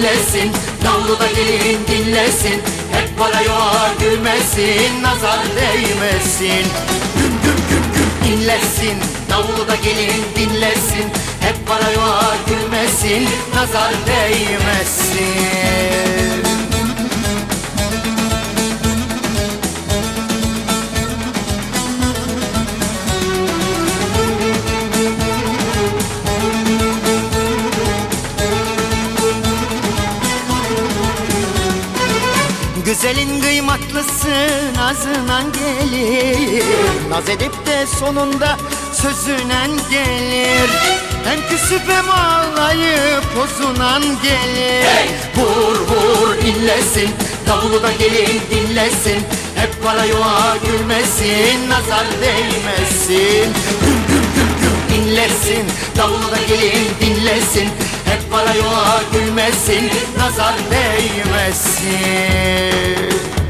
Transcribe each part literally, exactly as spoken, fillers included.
dinlesin, davulu da gelin dinlesin. Hep para yoğa gülmesin, nazar değmesin. Güm güm güm güm inlesin, davulu da gelin dinlesin. Hep para yoğa gülmesin, nazar değmesin. Güzelin kıymatlısı nazından gelir, naz edip de sonunda sözünen gelir. Hem küsüp hem ağlayıp pozunan gelir. Hey! Vur vur inlesin, davulu da gelin dinlesin. Hep para yoğa gülmesin, nazar değmesin. Güm güm güm güm inlesin, davulu da gelin dinlesin. Hep para yoğa gülmesin, nazar değmesin.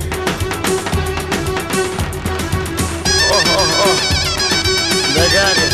Oh oh oh, ne gari.